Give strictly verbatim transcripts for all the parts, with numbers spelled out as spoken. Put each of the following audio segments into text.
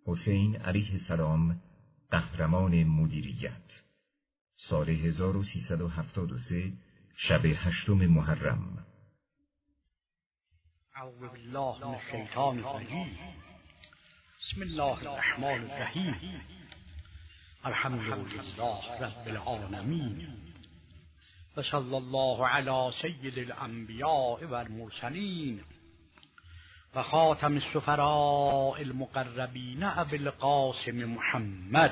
حسین علیه السلام قهرمان مدیریت، سال هزار و سیصد و هفتاد و سه، شب هشتم محرم. اعوذ بالله من الشیطان الرجیم. بسم الله الرحمن الرحیم. الحمد لله رب العالمین و صلی الله علی سید الانبیاء و المرسلین و خاتم السفراء المقربین ابی القاسم محمد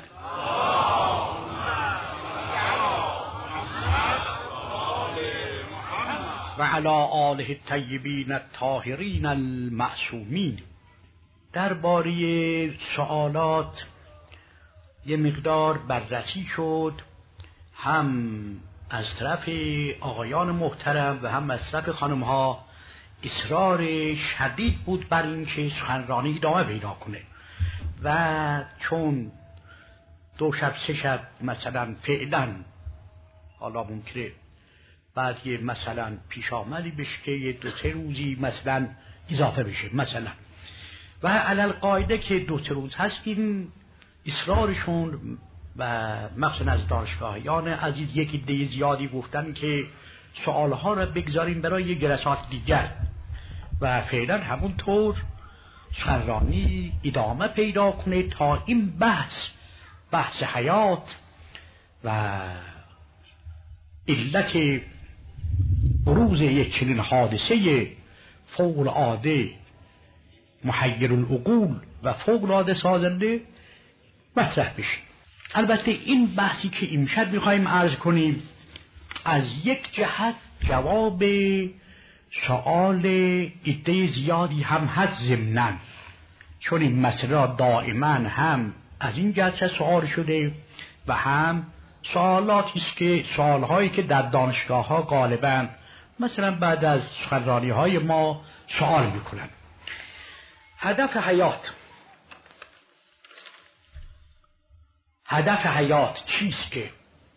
و علی آله الطیبین الطاهرین المعصومین. درباره سوالات یه مقدار بررسی شد، هم از طرف آقایان محترم و هم از طرف خانمها اصرار شدید بود بر این که سخنرانی ادامه پیدا کنه و چون دو شب سه شب مثلا فعلا حالا ممکنه بعد یه مثلا پیش آمدی بشه که یه دو سه روزی مثلا اضافه بشه مثلا، و علل قاعده که دو سه روز هست این اصرارشون و مخصوصا از دانشگاهیان عزیز یکی دی زیادی گفتن که سوالها را بگذاریم برای جلسات دیگر و فعلا همونطور سخنرانی ادامه پیدا کنه تا این بحث بحث حیات و علت بروز یک چنین حادثه فوق العاده محیر العقول و فوق العاده سازنده مطرح بشه. البته این بحثی که امشب میخوایم عرض کنیم از یک جهت جواب سؤال عده زیادی هم هست ضمناً، چون این مسئله را دائما هم از این جهت سؤال شده و هم سوالاتی است که سوالهایی که در دانشگاه ها غالباً مثلا بعد از سخنرانی های ما سوال میکنن. هدف حیات هدف حیات چیست؟ که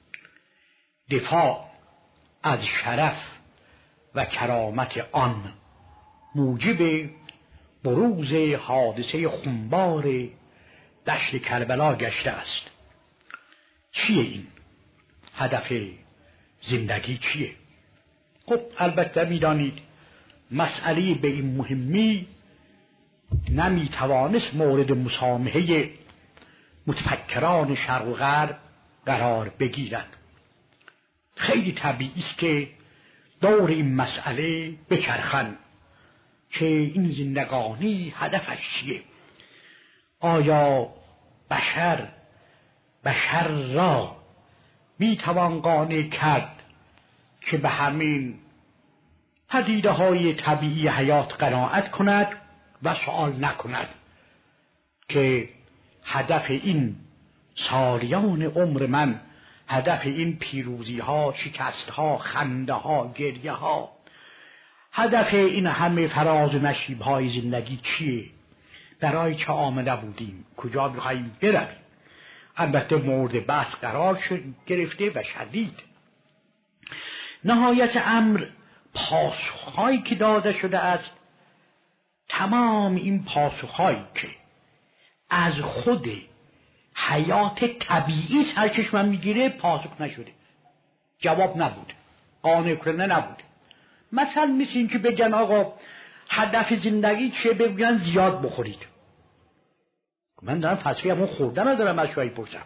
دفاع از شرف و کرامت آن موجب بروز حادثه خونبار دشت کربلا گشته است. چیه این؟ هدف زندگی چیه؟ خب البته میدانید مسئله به این مهمی نمیتوانست مورد مسامحه متفکران شرق و غرب قرار بگیرد. خیلی طبیعی است که دور این مسئله بچرخن که این زندگانی هدفش چیه؟ آیا بشر بشر را میتوان قانع کرد که به همین پدیده های طبیعی حیات قناعت کند و سوال نکند که هدف این سالیان عمر من، هدف این پیروزی ها، شکست ها، خنده ها، گریه ها، هدف این همه فراز و نشیب های زندگی چیه؟ برای چه آمده بودیم؟ کجا میخواییم برویم؟ البته مورد بحث قرار شد گرفته و شدید. نهایت امر پاسخهایی که داده شده است، تمام این پاسخهایی که از خود حیات طبیعی سرچشمه میگیره پاسخ نشده، جواب نبود، قانع کننده نبود. مثلا مثل این که بگن آقا هدف زندگی چیه؟ بگن زیاد بخورید. من دارم فلسفه همون خوردن رو دارم از شما میپرسم.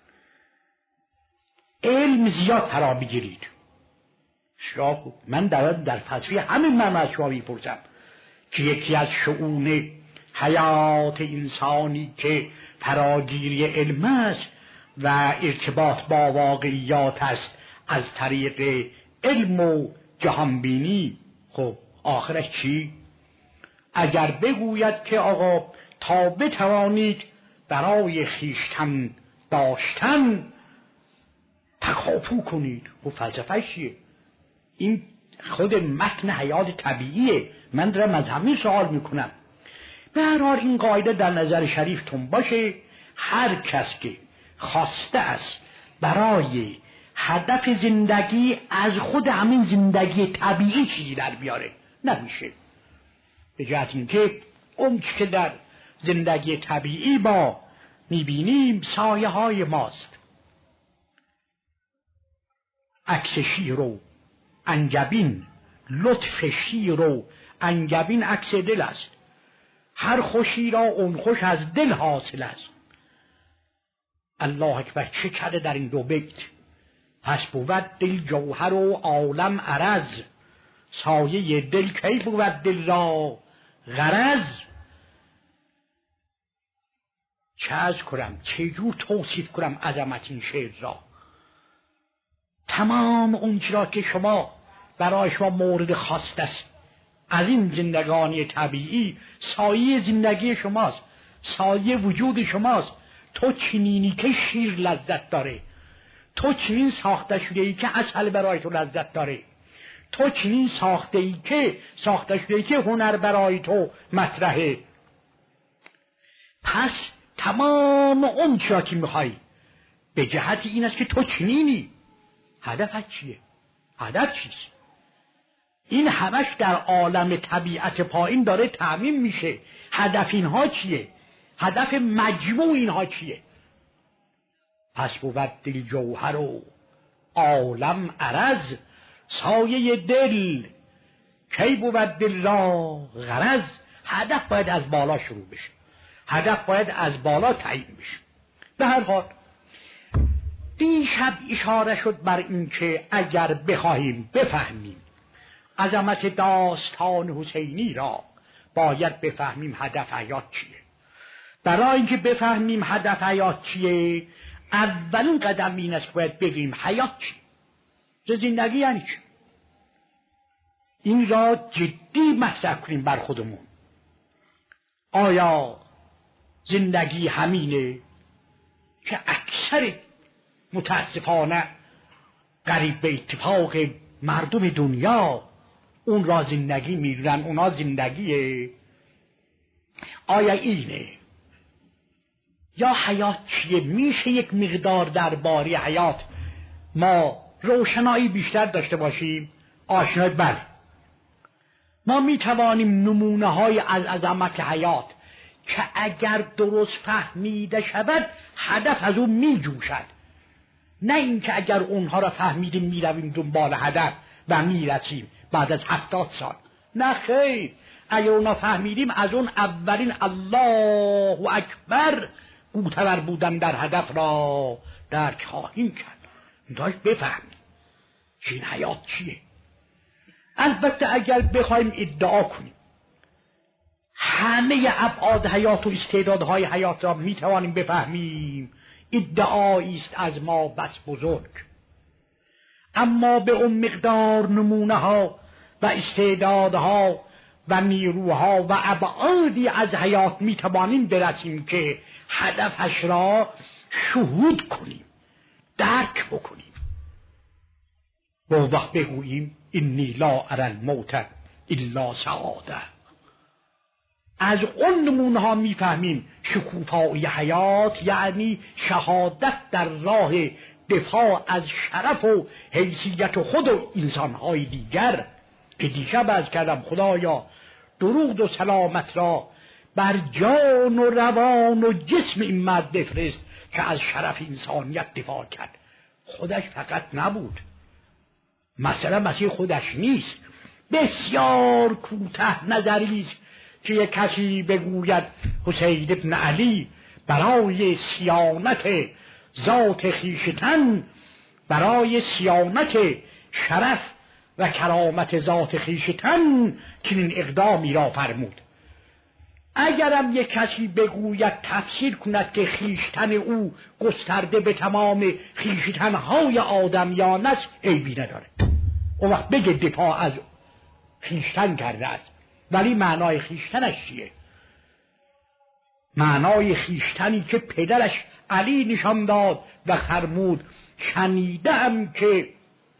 علم زیاد فرا بگیرید. شما من دارم در فلسفه همین من از شما میپرسم که یکی از شؤون حیات انسانی که فراگیری علم است و ارتباط با واقعیات است از طریق علم و جهانبینی، خب آخرش چی؟ اگر بگوید که آقا تا بتوانید برای خویشتن داشتن تکاپو کنید، خب فلسفه چیه؟ این خود متن حیات طبیعیه. من دارم از همین سوال میکنم. به هر حال این قاعده در نظر شریفتون باشه، هر کس که خواسته است برای هدف زندگی از خود همین زندگی طبیعی چیزی در بیاره نمیشه، به جهت اینکه اون که در زندگی طبیعی ما میبینیم سایه های ماست. عکس شیر و انگبین، لطف شیر و انگبین عکس دل است. هر خوشی را اون خوش از دل حاصل است. الله اکبر، چه کرده در این دو بیت. پس بود دل جوهر و عالم عرض، سایه دل کی بود دل را غرض. چه از کنم، چه جور توصیف کنم عظمت این شعر را. تمام اون چرا که شما برای شما مورد خواست است از این زندگانی طبیعی، سایه زندگی شماست، سایه وجود شماست. تو چنینی که شیر لذت داره، تو چنین ساخته شده ای که عسل برای تو لذت داره، تو چنین ساخته ای که ساخته شده ای که هنر برای تو مطرحه. پس تمام اون چرا که میخوای به جهت این است که تو چنینی. هدفت چیه؟ هدف چیست؟ این همش در عالم طبیعت پایین داره تعمیم میشه. هدف اینها چیه؟ هدف مجموع اینها چیه؟ پس بود دل جوهر و عالم عرض، سایه دل کی بود دل را غرض. هدف باید از بالا شروع بشه، هدف باید از بالا تعیین بشه. به هر حال دیشب اشاره شد بر این که اگر بخواهیم بفهمیم عظمت داستان حسینی را، باید بفهمیم هدف حیات چیه. برای اینکه بفهمیم هدف حیات چیه، اولین قدم این است که باید بگیم حیات چیه، زندگی یعنی چی. این را جدی مطرح کنیم بر خودمون. آیا زندگی همینه که اکثر متاسفانه قریب به اتفاق مردم دنیا اون را زندگی میدونن، اونا زندگیه؟ آیا اینه؟ یا حیات چیه؟ میشه یک مقدار درباره حیات ما روشنایی بیشتر داشته باشیم؟ آشنایی بله. ما میتوانیم نمونه های از عظمت حیات که اگر درست فهمیده شود هدف از اون میجوشد، نه اینکه اگر اونها را فهمیدیم میرویم دنبال هدف و میرسیم بعد از هفتاد سال. نه خیر، اگر اونها فهمیدیم از اون اولین الله اکبر گوتور بودن در هدف را درک خواهیم کرد. داشت بفهمیم که این حیات چیه. البته اگر بخوایم ادعا کنیم همه ابعاد حیات و استعدادهای حیات را میتوانیم بفهمیم، ادعایی است از ما بس بزرگ. اما به اون مقدار نمونه ها و استعدادها و نیروها و ابعادی از حیات میتوانیم برسیم که هدفش را شهود کنیم، درک بکنیم. و وقت بگوییم انی لا اری الموت الا سعاده. از اون نمونه ها میفهمیم شکوفایی حیات یعنی شهادت در راه دفاع از شرف و حیثیت خود و انسانهای دیگر که دیشب از کردم خدایا درود و سلامت را بر جان و روان و جسم این مرد بفرست که از شرف انسانیت دفاع کرد. خودش فقط نبود، مثلا مسیح خودش نیست. بسیار کوتاه نظری است که یک کسی بگوید حسین ابن علی برای صیانت ذات خویشتن، برای صیانت شرف و کرامت ذات خویشتن چنین اقدامی را فرمود. اگرم یک کسی بگوید تفسیر کند که خویشتن او گسترده به تمام خویشتنهای آدمیان است، عیبی نداره. اون وقت بگه دفاع از خویشتن کرده است، ولی معنای خویشتنش چیه؟ معنای خویشتنی که پدرش علی نشان داد و فرمود شنیدم که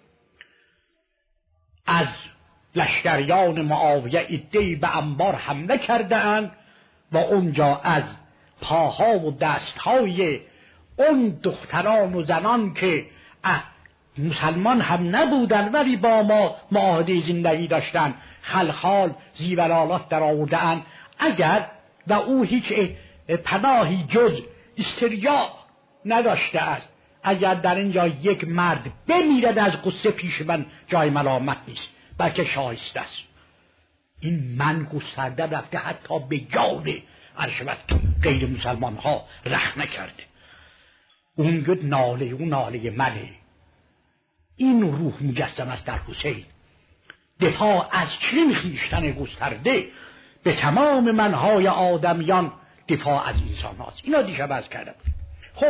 از لشکریان معاویه عده‌ای به انبار حمله کرده اند و اونجا از پاها و دستهای اون دختران و زنان که مسلمان هم نبودن ولی با ما معاهده زندگی داشتن خلخال زیورالات در آورده اند. اگر و او هیچ پناهی جز استریا نداشته است. اگر در اینجا یک مرد بمیرد از قصه پیش من جای ملامت نیست، بلکه شایسته است. این من گسترده رفته حتی به جان عرشبت غیر مسلمان ها رخ نکرده. اون گد ناله اون ناله منه. این روح مجسم است در حسین. دفاع از چنین خویشتن گسترده به تمام منهای آدمیان دفاع از انسان هاست. اینا دیشب از کردم. خب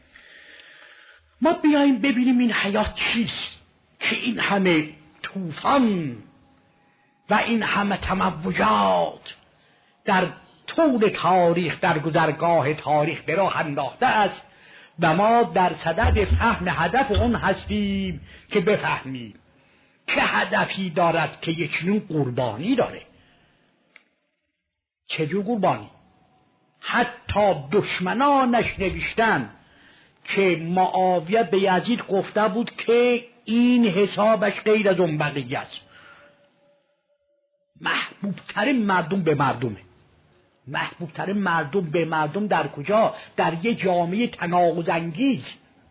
ما بیاییم ببینیم این حیات چیست که این همه طوفان و این همه تموجات در طول تاریخ در گذرگاه تاریخ به راه انداخته است و ما در صدد فهم هدف اون هستیم که بفهمیم چه هدفی دارد که یک نوع قربانی داره. چجور قربانی؟ حتی دشمنانش نوشتن که معاویه به یزید گفته بود که این حسابش غیر از اون بقیه است. محبوب ترین مردم به مردمه. محبوب ترین مردم به مردم در کجا؟ در یه جامعه تناقض انگیز،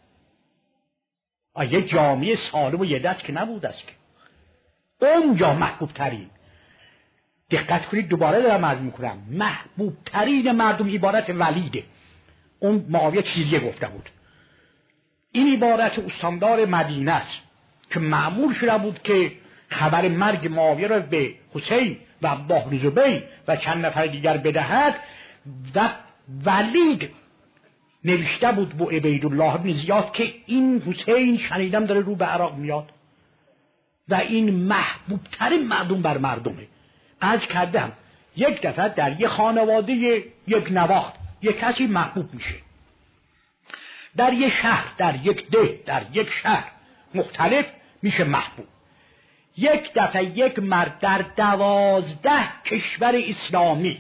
یه جامعه سالم و یه دست که نبود است که اونجا محبوب ترین. دقت کنید دوباره دارم عرض میکنم، محبوب ترین مردم عبارت ولیده. اون معاویه چیزیه گفته بود. این عبارت استاندار مدینه است که معمول شده بود که خبر مرگ معاویه را به حسین و عبدالله بن زبیر و چند نفر دیگر بدهد و ولید نوشته بود با عبیدالله بن زیاد که این حسین شنیدم داره رو به عراق میاد و این محبوب ترین مردم بر مردمه. عرض کردم یک دفعه در یک خانواده یک نواخت یک کسی محبوب میشه، در یک شهر، در یک ده، در یک شهر مختلف میشه محبوب. یک دفعه یک مرد در دوازده کشور اسلامی،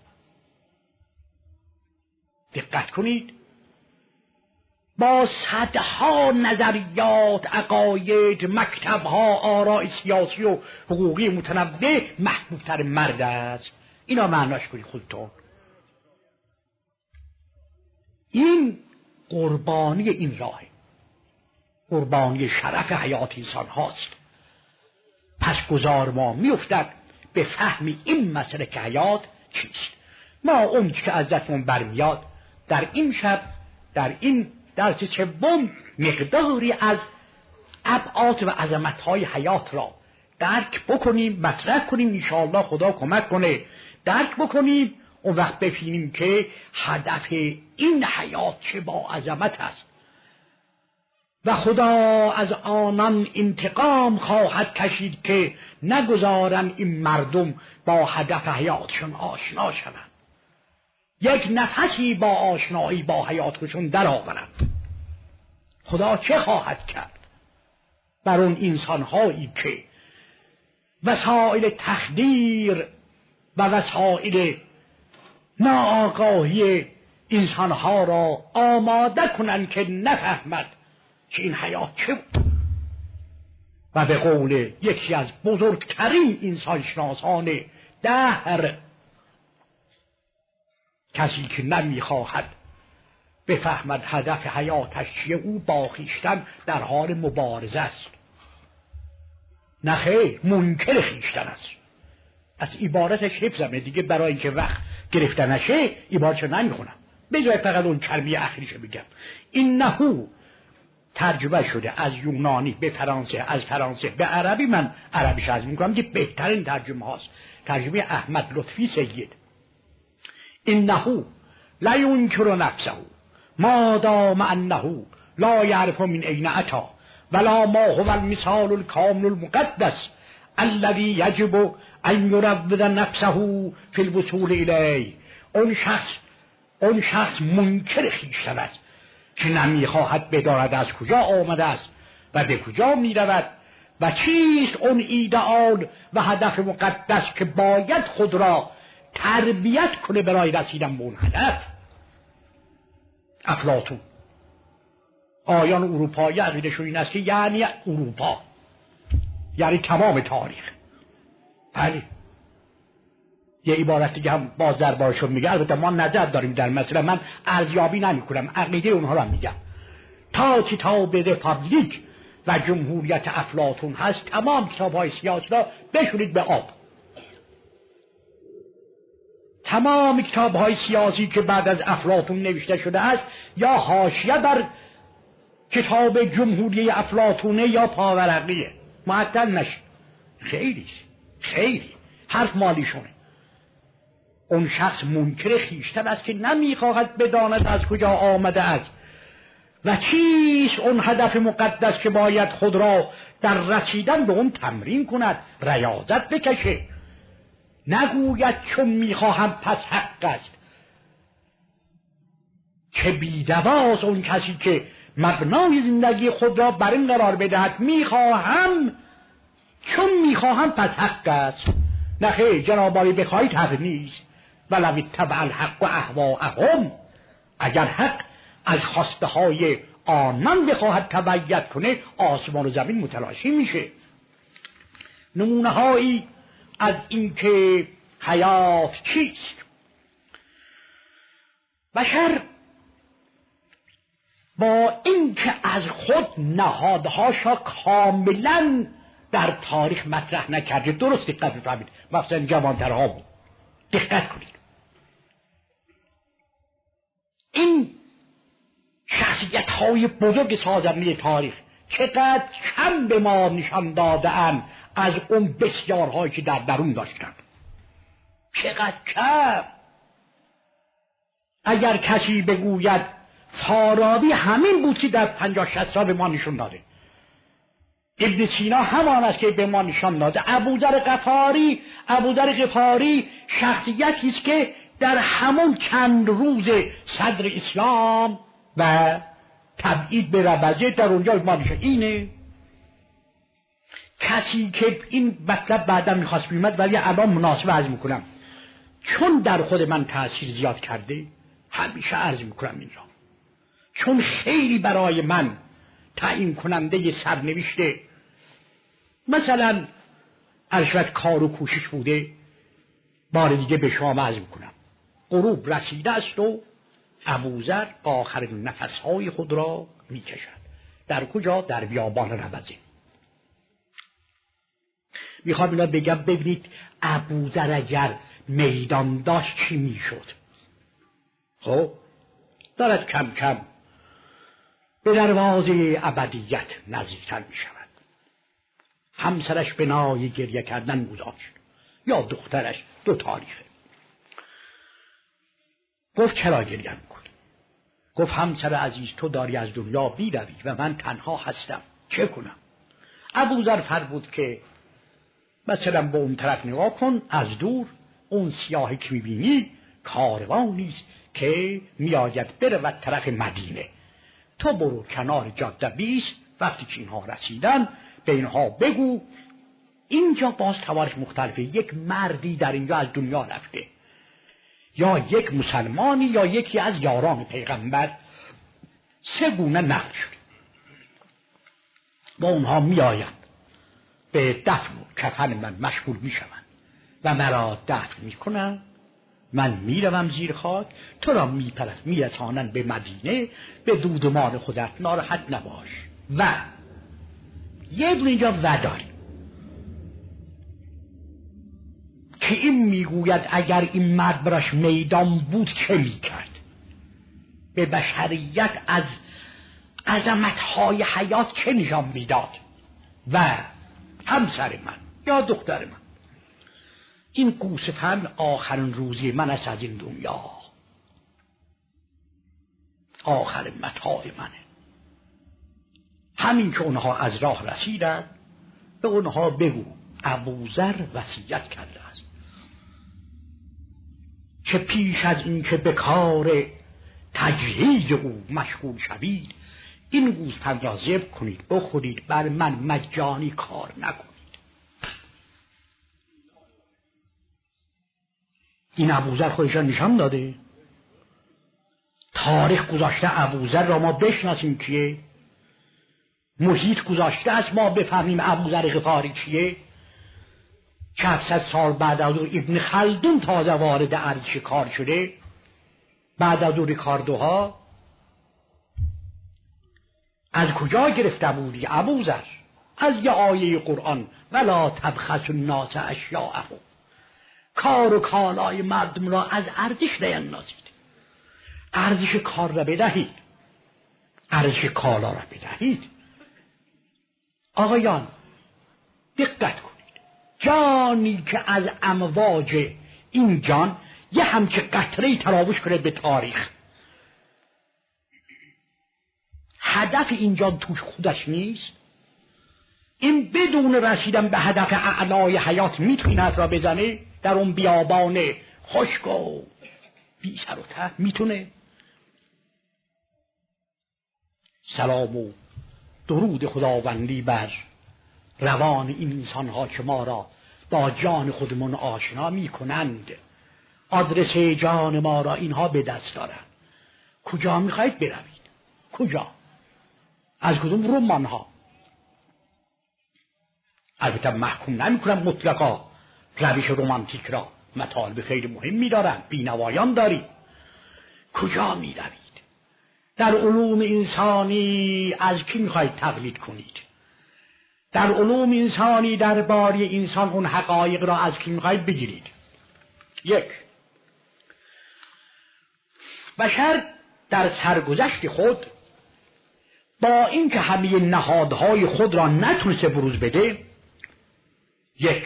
دقت کنید، با صدها نظریات، عقاید، مکتبها، آراء سیاسی و حقوقی متنوع محبوب تر مرد است. اینا معناش کنید خودتون. این قربانی این راهه، قربانی شرف حیات انسان هاست. پس گذار ما میافتد به فهم این مسئله که حیات چیست. ما اون که ازتون برمیاد در این شب، در این درس چهارم، مقداری از ابعاد و عظمت‌های حیات را درک بکنیم، مطرح کنیم. انشاءالله خدا کمک کنه درک بکنیم، اون وقت ببینیم که هدف این حیات چه با عظمت است و خدا از آنان انتقام خواهد کشید که نگذارن این مردم با هدف حیاتشون آشنا شوند، یک نفسی با آشنایی با حیاتشون در آورند. خدا چه خواهد کرد بر اون انسانهایی که وسایل تخدیر و وسایل ناآگاهی انسانها را آماده کنند که نفهمد که این حیات چه بود. و به قول یکی از بزرگترین انسانشناسان دهر، کسی که نمیخواهد بفهمد هدف حیاتش چیه، او با خویشتن در حال مبارزه است. نه خیر، منکر خویشتن است. از عبارتش حفظمه دیگه، برای اینکه وقت گرفته نشه عبارتشو نمیخونم، بذار فقط اون کلمه اخریشو بگم. اینهو ترجمه شده از یونانی به فرانسه، از فرانسه به عربی. من عربیش از میکنم که بهترین ترجمه هاست، ترجمه احمد لطفی سید. اینهو لا ینکر نفسه ما دام انه لا یعرف من این اتی ولا ما هو المثال الکامل المقدس الذي یجب ان یروض نفسه فی الوصول الیه. اون شخص اون شخص منکر خویشتن است که نمیخواهد بداند از کجا آمده است و به کجا میرود و چیست اون ایدئال و هدف مقدس که باید خود را تربیت کنه برای رسیدن به اون هدف. افلاطون، آیان اروپایی عقیده‌شون این است که یعنی اروپا یعنی تمام تاریخ. بله، یه عبارت دیگه هم باز دربارشون میگه، البته ما نظر داریم در مسئله، من ارزیابی نمیکنم، عقیده اونها رو میگم. تا کتاب رپابلیک و جمهوریت افلاطون هست تمام کتاب‌های سیاسی را بشورید به آب. تمام کتاب‌های سیاسی که بعد از افلاطون نوشته شده است یا حاشیه بر کتاب جمهوری افلاطونه یا پاورقیه، معطل نشه. خیلی خیلی حرف مالیشونه. اون شخص منکر خویشتن است که نمیخواهد بداند از کجا آمده است و چیست اون هدف مقدس که باید خود را در رسیدن به اون تمرین کند، ریاضت بکشه. نگوید چون میخواهم پس حق است. چه بیدواست اون کسی که مبنای زندگی خود را بر این قرار بدهد میخواهم چون میخواهم پس حق است. نه خیر جناب عالی، بخواهید حق نیست. ولو اتبع الحق و اهواءهم، اگر حق از خواسته های آنان بخواهد تبعیت کنه آسمان و زمین متلاشی میشه. نمونه هایی از اینکه حیات چیست. بشر با اینکه از خود نهادهاشا کاملا در تاریخ مطرح نکرده، درست دقت بفهمید، مثلا جوانترها بود، دقت کنید، این شخصیت های بزرگ سازنده تاریخ چقدر کم به ما نشان داده‌اند از اون بسیارهایی که در درون داشتند. چقدر کم. اگر کسی بگوید فارابی همین بود که در پنجاه شصت سال به ما نشون داده، ابن سینا همان است که به ما نشان داده، ابوذر غفاری ابوذر غفاری شخصیتی است که در همون چند روز صدر اسلام و تبعید به ربضه در اونجا ما نشون. اینه کسی که این مطلب بعدا میخواست بیمد ولی الان مناسب عرض میکنم چون در خود من تأثیر زیاد کرده، همیشه عرض میکنم این را، چون خیلی برای من تعیین کننده سرنوشته مثلا ارشد کار و کوشش بوده. بار دیگه به شما عرض میکنم غروب رسیده است و ابوذر آخرین نفسهای خود را میکشد. در کجا؟ در بیابان ربضه. میخوام اینا بگم ببینید ابوذر اگر میدان داشت چی میشد. خب دارد کم کم به دروازه ابدیت نزدیکتر میشود. همسرش بنای گریه کردن گذاشت، یا دخترش، دو تاریخه. گفت چرا گریه میکنی؟ گفت همسر عزیز تو داری از دنیا بیروی و من تنها هستم، چه کنم؟ ابوذر فرمود که مثلا به اون طرف نگاه کن، از دور اون سیاهی که میبینی کاروانیست که میآید برود طرف مدینه. تو برو کنار جاده بیست، وقتی که اینها رسیدن به اینها بگو اینجا باز تواریخ مختلفه، یک مردی در اینجا از دنیا رفته، یا یک مسلمانی یا یکی از یاران پیغمبر، سه گونه نقل شده. با اونها میآیند به دفن و کفن من مشغول میشوند و مرا دفن میکنند. من میروم زیر خاک، تو را میپرد میرسانند به مدینه. به دودمان خودت ناراحت نباش. و یه دونه اینجا و داریم که این میگوید اگر این مرد براش میدان بود چه میکرد، به بشریت از عظمتهای حیات چه نشان میداد. و همسر من یا دختر من، این گوسفند آخرین روزی من است از این دنیا، آخرین متاع منه. همین که اونها از راه رسیدن به اونها بگو ابوذر وصیت کرده است که پیش از این که به کار تجهیز او مشغول شوید این گوسفند را ذبح کنید بخورید، بر من مجانی کار نکنید. این ابوذر خودش را نشان داده. تاریخ گذاشته ابوذر را ما بشناسیم کیه، محیط گذاشته است ما بفهمیم ابوذر غفاری چیه. که هفتصد سال بعد از او ابن خلدون تازه وارد ارزش کار شده، بعد از او ریکاردوها، از کجا گرفته بودی ابوذر؟ از یه آیه قرآن ولا تبخسوا الناس اشیاءهم، کار و کالای مردم را از ارزش نیندازید، ارزش کار را بدهید، ارزش کالا را بدهید. آقایان دقت کنید، جانی که از امواج این جان یه همچه قطره‌ای تراوش کنه به تاریخ، هدف این جان توش خودش نیست، این بدون رسیدن به هدف اعلای حیات میتونه را بزنه در اون بیابان خشک و بی سر و ته؟ میتونه؟ سلام و درود خداوندی بر روان این انسان ها که ما را با جان خودمون آشنا میکنند. آدرس جان ما را اینها به دست دارند. کجا میخواید بروید؟ کجا؟ از کدوم رمان ها؟ البته محکوم نمی کنم مطلقا روش رومانتیک را، مطالب خیلی مهمی دارند، بینوایان دارید. کجا می روید؟ در علوم انسانی از کی میخواید تقلید کنید؟ در علوم انسانی درباره انسان اون حقایق را از کی میخواید بگیرید؟ یک، بشر در سرگذشت خود با اینکه همه نهادهای خود را نتونسته بروز بده، یک،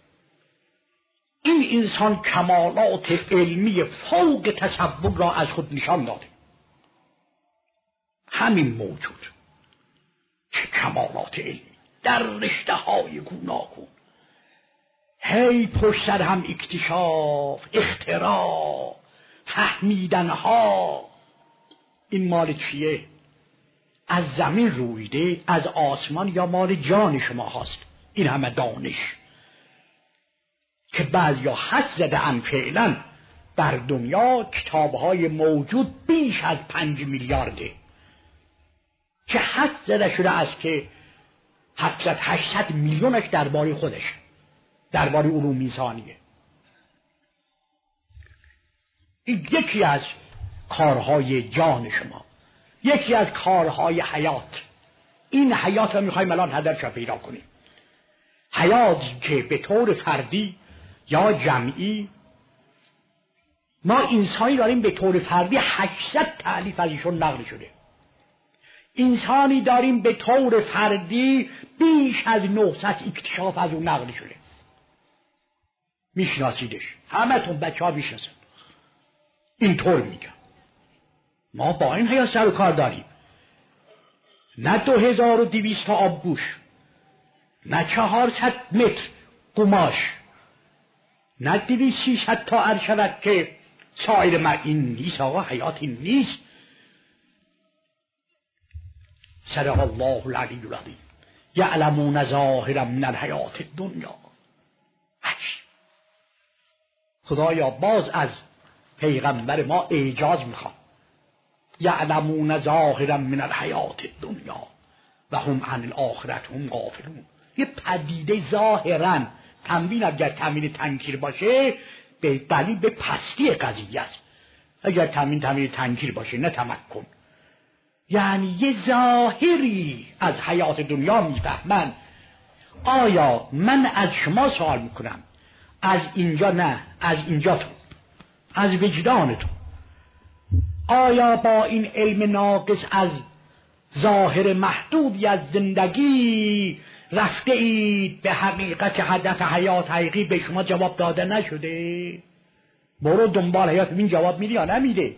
این انسان کمالات علمی فوق تصور را از خود نشان داده. همین موجود که کمالات علمی در رشته های گوناگون، هی پشت سر هم اکتشاف، اختراع، فهمیدن ها. این مال چیه؟ از زمین رویده، از آسمان، یا مال جان شما هاست؟ این همه دانش که بعضیا حد زده ام فعلا بر دنیا کتابهای موجود بیش از پنج میلیارده که حد زده شده است که هفتصد هشتصد میلیونش درباره خودش، درباره علوم انسانیه. این یکی از کارهای جان شما، یکی از کارهای حیات. این حیات را میخوایم الان هدفش را پیدا کنیم. حیاتی که به طور فردی یا جمعی، ما انسانی داریم به طور فردی هشتصد تألیف از ایشون نقل شده، انسانی داریم به طور فردی بیش از نهصد اکتشاف از اون نقل شده. میشناسیدش، همه تون بچه ها میشناسن. اینطور میگم ما با این حیات سر و کار داریم. نه دو هزار و دویست تا آبگوش، نه چهارصد متر قماش، نه دویست شیصد تا عرشبت که سایر ما. این نیست آقا، حیات این نیست. صدق الله العلی العظیم. یعلمون ظاهرا من الحیات الدنیا. خدایا باز از پیغمبر ما اعجاز میخوام. یعلمون ظاهرا من الحیات الدنیا و هم عن الاخرة هم غافلون. یه پدیده ظاهرا، تنوین اگر تنوین تنکیر باشه به دلیل به پستی قضیه است. اگر تنوین تنوین تنکیر باشه نه تمکن، یعنی یه ظاهری از حیات دنیا میفهمن. آیا من از شما سوال میکنم، از اینجا نه، از اینجا تو، از وجدان تو، آیا با این علم ناقص از ظاهر محدودی از زندگی رفته اید به حقیقت هدف حیات حقیقی به شما جواب داده نشده؟ برو دنبال حیات، این جواب میده یا نمیده؟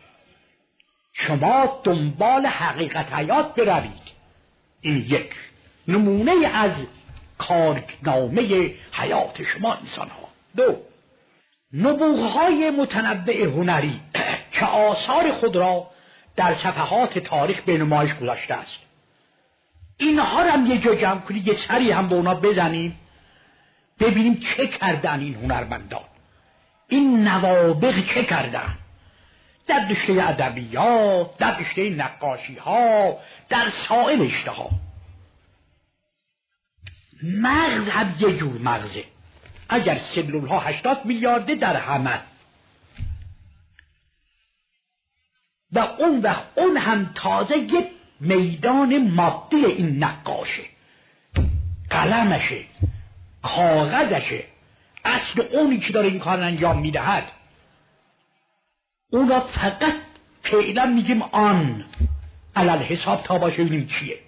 شما دنبال حقیقت حیات بروید. این یک نمونه از کارنامه حیات شما انسان ها. دو، نبوغهای متنوع هنری که آثار خود را در صفحات تاریخ به نمایش گذاشته است، اینها را هم یه جا جمع کنید، یه سری هم به اونا بزنیم ببینیم چه کردن این هنرمندان، این نوابغ چه کردن در رشته ادبیات، در رشته نقاشی ها، در سایر رشته ها. مغز هم یه جور مغزه، اگر سلول ها هشتاد میلیارده در همه، و اون وقت اون هم تازه یک میدان مادی این نقاشه، قلمشه، کاغذشه، اصل اونی که داره این کار انجام میدهد. اون را فقط فعلا میگیم آن علل حساب تا باشه ببینیم چیه.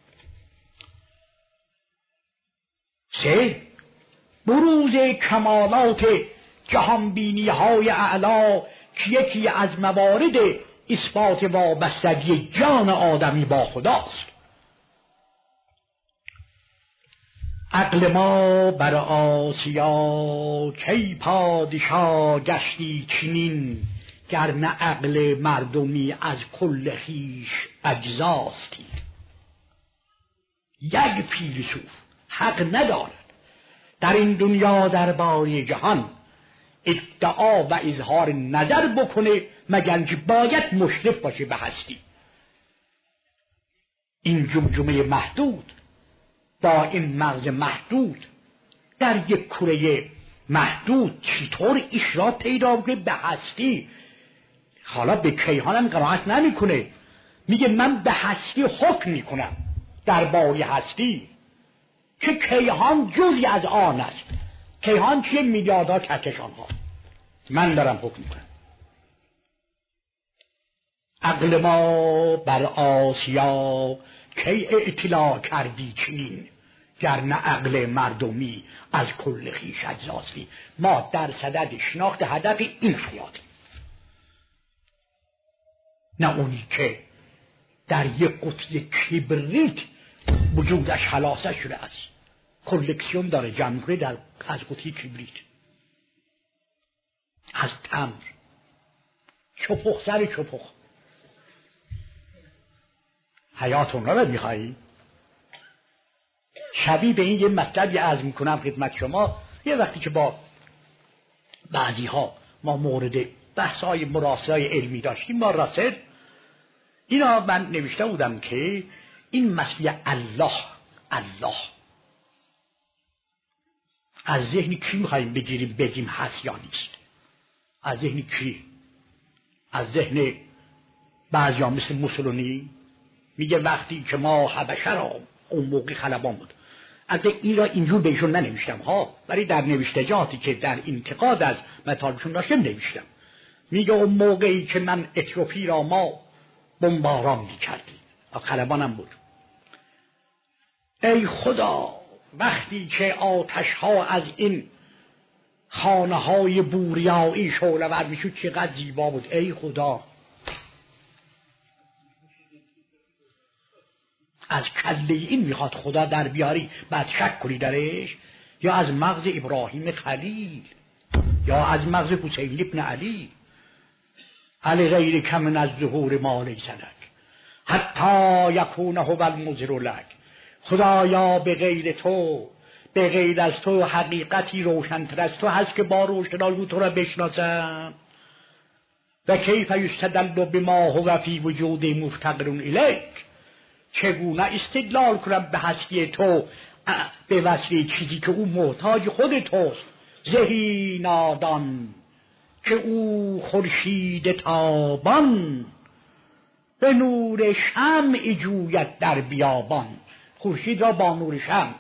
سه، بروز کمالات جهانبینی های اعلا که یکی از موارد اثبات وابستگی جان آدمی با خداست. عقل ما بر آسیا کی پادشاه گشتی چنین، گر نه عقل مردمی از کل خویش اجزاستی. یک فیلسوف حق ندارد در این دنیا درباره جهان ادعا و اظهار نظر بکنه مگر اینکه باید مشرف باشه به هستی. این جمجمه محدود با این مغز محدود در یک کره محدود چطور اشارات پیدا کنه به هستی؟ حالا به کیهان هم قرائت نمی کنه، میگه من به هستی حکم میکنم درباره هستی که کیهان جزی از آن است. کیهان چیه؟ میلیاردها کهکشان ها. من دارم حکم میکنم. عقل ما بر آسیا کی اطلاع کردی چنین، گر نه عقل مردمی از کل خویش اجزاستی. ما در صدد شناخت هدف این حیاتی، نه اونی که در یک قطعه کبریت وجودش خلاصه شده است، کلکسیون داره جمع کنه در از قطعه کبریت، از تمر، چپخ سر چپخ. حیاتون را میخوایی؟ شبیه به این یه مطلبی عرض میکنم خدمت شما. یه وقتی که با بعضی ها ما مورد بحث های مراسل های علمی داشتیم، ما راسل اینا من نوشته بودم که این مسئله الله الله از ذهن کی میخواییم بگیریم بگیم هست یا نیست؟ از ذهن کی؟ از ذهن بعضی ها مثل موسولینی میگه وقتی که ما حبشه را اون موقع خلبان بود. البته این را اینجور بهشون ننوشتم ها، ولی در نوشتجاتی که در انتقاد از مطالبشون داشتم نوشتم. میگه اون موقعی که من اتیوپی را ما بمباران میکردیم، خلبانم بود، ای خدا وقتی که آتش ها از این خانه های بوریایی شعله ور میشد چقدر زیبا بود. ای خدا از کله این میخواد خدا در بیاری بعد شک کنی درش، یا از مغز ابراهیم خلیل، یا از مغز حسین ابن علی. علی غیر کم از ظهور ما لیس لک حتی یکون هو المظهر لک. خدایا به غیر تو، به غیر از تو حقیقتی روشن‌تر از تو هست که با روشنایی تو را بشناسم. و کیف یستدل بما هو فی وجود مفتقر الیک، چگونه استدلال کنم به هستی تو به وسیله چیزی که او محتاج خود توست. زهی نادان که او خورشید تابان، به نور شمع جوید در بیابان. خورشید را با نور شمع.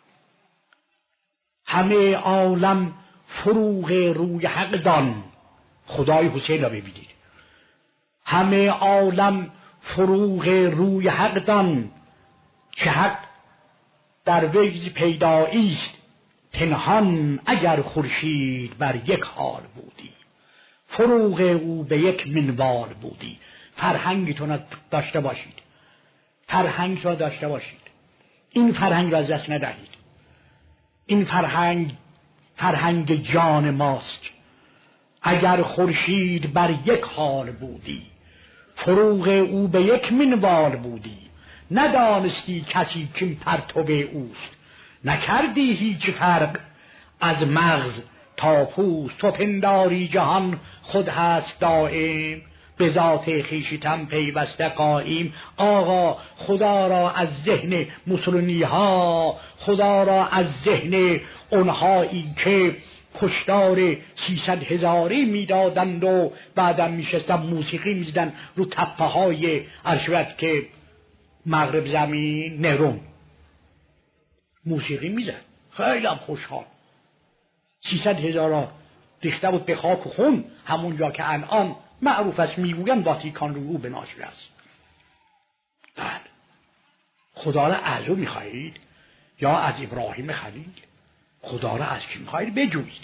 همه عالم فروغ روی حق دان. خدای حسین را ببینید، همه عالم فروغ روی حق دان، که حق در وجد پیدایی است پنهان. اگر خورشید بر یک حال بودی، فروغ او به یک منوال بودی. فرهنگتون داشته باشید، فرهنگ را داشته باشید، این فرهنگ را از دست ندهید. این فرهنگ فرهنگ جان ماست. اگر خورشید بر یک حال بودی، فروغ او به یک منوال بودی. ندانستی کسی که پرتو اوست، نکردی هیچ فرق از مغز تا پوست. تو پنداری جهان خود هست دائم، به ذات خویشتن پیوسته قاییم. آقا خدا را از ذهن موسولینی ها، خدا را از ذهن اونهایی که کشتار سیصد هزاری میدادند و بعدم میشستن موسیقی میزدن رو تپه های ارشوت که مغرب زمین، نرون موسیقی میزد خیلی هم خوشحال. سیصد هزارا ریخته بود به خاک و خون، همون جا که الان معروف است میگویم واتیکان روی او بناشده است. بعد خدا را از او میخواهید یا از ابراهیم خلیل؟ خدا را از کی میخواهید بجویید؟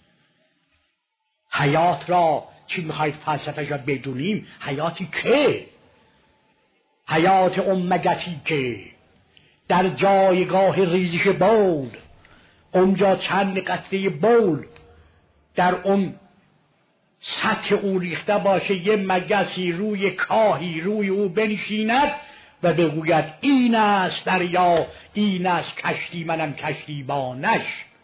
حیات را چی میخواهید فلسفه‌اش را بدونیم؟ حیاتی که حیات امگتی که در جایگاه ریزش بول، اونجا چند قطره بول در اون سطح او ریخته باشه، یه مگسی روی کاهی روی او بنشیند و بگوید این است دریا، این است کشتی، منم کشتی بانش.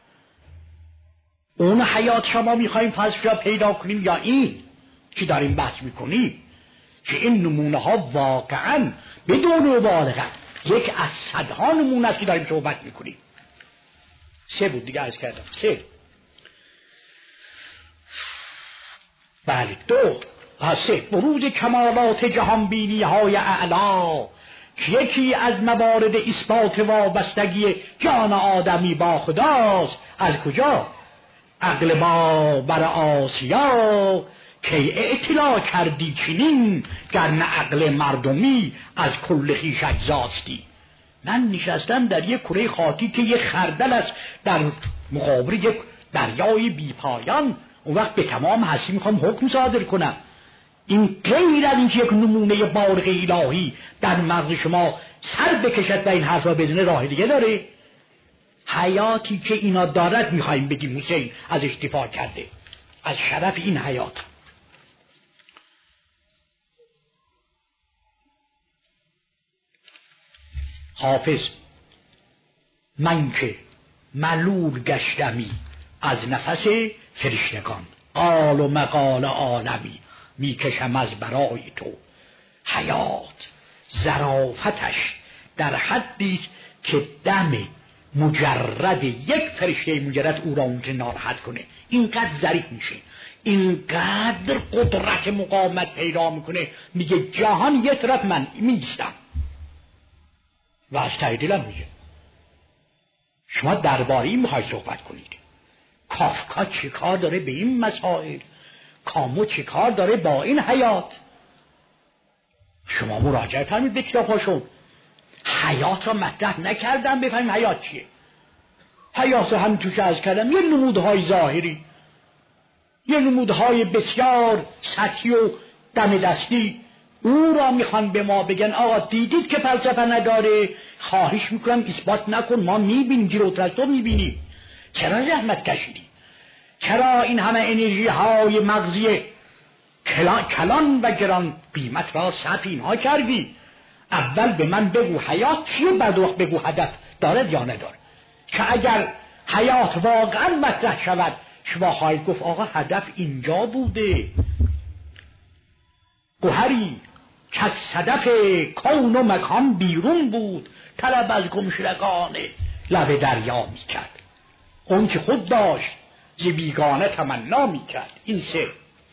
اون حیات شما میخواییم فلسفه را پیدا کنیم یا این که داریم بحث میکنیم؟ که این نمونه ها واقعا بدون مبالغه یک از صدها نمونه است که داریم صحبت میکنیم. سه بود دیگه عرض کردم، سه. بله دو و سه. بروز کمالات جهانبینی های اعلا که یکی از موارد اثبات وابستگی جان آدمی با خداست. از کجا؟ عقل ما بر آسیا که اطلاع کردی چنین، گر نه عقل مردمی از کل خویش اجزاستی. من نشستم در یک کره خاکی که یک خردل است در مقابل یک دریای بی پایان، اون وقت به تمام هستی میخوام حکم صادر کنم. این غیر از اینکه یک نمونه بارق الهی در مغز شما سر بکشد و این حرف را بزنه راه دیگه داره؟ حیاتی که اینا دارد میخوایم بگیم حسین ازش دفاع کرده، از شرف این حیات. حافظ من که ملول گشتمی از نفس فرشتگان، قال و مقال عالمی میکشم از برای تو. حیات ظرافتش در حدی که دم مجرد یک فرشته مجرد او را ممکن ناراحت کنه، اینقدر ظریف میشه، اینقدر قدرت مقاومت پیدا میکنه، میگه جهان یه طرف من میستم و از ته دلم میگه. شما درباره این میخوای صحبت کنید؟ کافکا چه کار داره به این مسائل؟ کامو چه کار داره با این حیات؟ شما مراجعه فرمید به کتاب‌هاشون. حیات را مطرح نکردم بفهمیم حیات چیه. حیات هم توش از کردم یه نمودهای ظاهری، یه نمودهای بسیار سطحی و دم دستی، او را میخوان به ما بگن آقا دیدید که فلسفه نداره، خواهش میکنم اثبات نکن، ما میبینیم، جلوتر از تو میبینیم. چرا زحمت کشیدی؟ چرا این همه انرژی های مغزی کلان, کلان و گران قیمت را صرف اینها کردی؟ اول به من بگو حیات چیه، بعد وقت بگو هدف دارد یا نداره. که اگر حیات واقعا مطرح شود شما خواهید گفت آقا هدف اینجا بوده. گوهری که از صدف کون و مکان بیرون بود، طلب از گمشدگان لب دریا میکرد، اون که خود داشت ز بیگانه تمنا میکرد. این سه.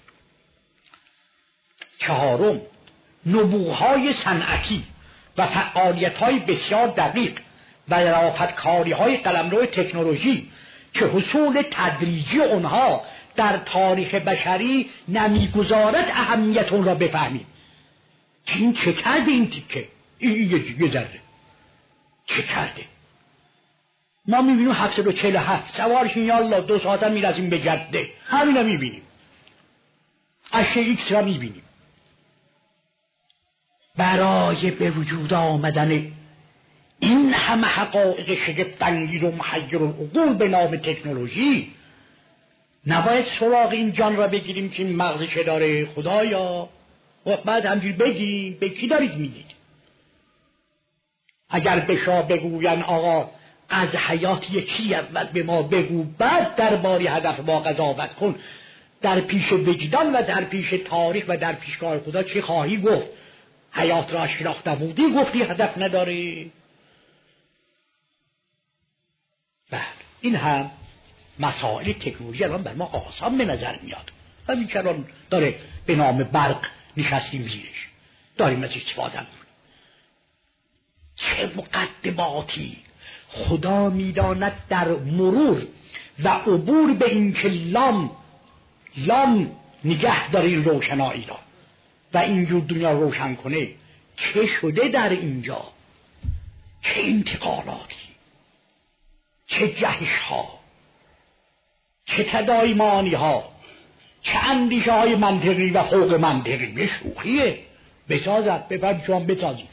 چهارم نبوغ‌های صنعتی و فعالیت‌های بسیار دقیق و رافتکاری‌های قلمرو تکنولوژی که حصول تدریجی اونها در تاریخ بشری نمیگذارد اهمیت اون را بفهمیم. این چه کرده این تیکه؟ این یه ذره چه کرده؟ ما میبینیم هفتصد و چهل و هفت سوارشین یالله دو ساعت هم میرسیم به جده، همین هم میبینیم. اشعه ایکس را میبینیم. برای به وجود آمدن این همه حقایق شگفت‌انگیز و محیر العقول به نام تکنولوژی نباید سراغ این جان را بگیریم که این مغز چه داره خدایا و بعد همجوری بگیم به کی دارید میگید؟ اگر به شاه بگوین آقا از حیات یکی اول به ما بگو، بعد درباره هدف ما قضاوت کن، در پیش وجدان و در پیش تاریخ و در پیشگاه خدا چی خواهی گفت؟ حیات را شناخته بودی گفتی هدف نداره. بله این هم مسائل تکنولوژی الان بر ما آسان به نظر میاد. همین که الان داره به نام برق نشستیم زیرش داریم از استفاده میکنیم. چه مقدماتی خدا میداند در مرور و عبور به این که لام لام نگه داره این روشنایی را و اینجور دنیا روشن کنه. چه شده در اینجا؟ چه انتقالاتی، چه جهش ها، چه تدایمانی ها، چه اندیشه های منطقی و فوق منطقی. به شوخیه بسازد بفرد شما بسازید